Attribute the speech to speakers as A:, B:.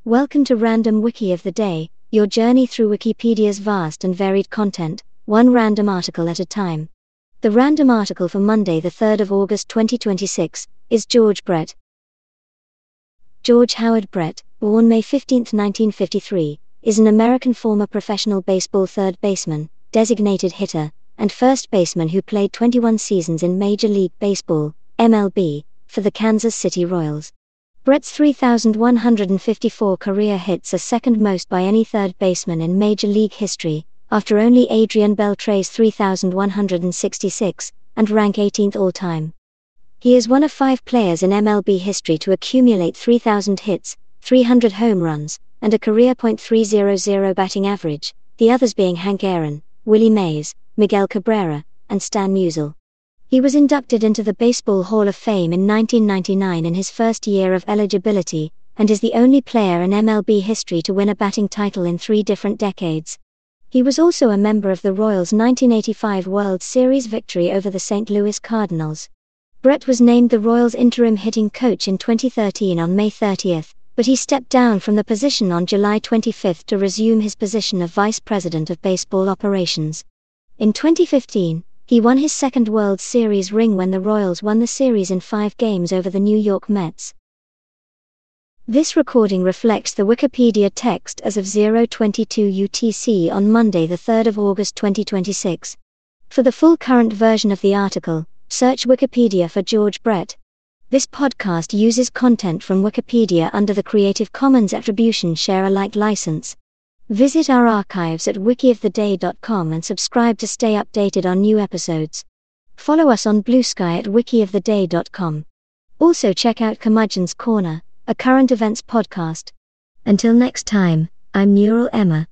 A: Welcome to Random Wiki of the Day, your journey through Wikipedia's vast and varied content, one random article at a time. The random article for Monday, the 3rd of August 2026, is George Brett. George Howard Brett, born May 15, 1953, is an American former professional baseball third baseman, designated hitter, and first baseman who played 21 seasons in Major League Baseball, MLB, for the Kansas City Royals. Brett's 3,154 career hits are second most by any third baseman in Major League history, after only Adrian Beltre's 3,166, and rank 18th all-time. He is one of 5 players in MLB history to accumulate 3,000 hits, 300 home runs, and a career .300 batting average, the others being Hank Aaron, Willie Mays, Miguel Cabrera, and Stan Musial. He was inducted into the Baseball Hall of Fame in 1999 in his first year of eligibility, and is the only player in MLB history to win a batting title in 3 different decades. He was also a member of the Royals' 1985 World Series victory over the St. Louis Cardinals. Brett was named the Royals' interim hitting coach in 2013 on May 30, but he stepped down from the position on July 25 to resume his position of Vice President of Baseball Operations. In 2015, he won his second World Series ring when the Royals won the series in 5 games over the New York Mets. This recording reflects the Wikipedia text as of 0:22 UTC on Monday, the 3rd of August 2026. For the full current version of the article, search Wikipedia for George Brett. This podcast uses content from Wikipedia under the Creative Commons Attribution Share Alike license. Visit our archives at wikioftheday.com and subscribe to stay updated on new episodes. Follow us on Blue Sky at wikioftheday.com. Also check out Curmudgeon's Corner, a current events podcast. Until next time, I'm Neural Emma.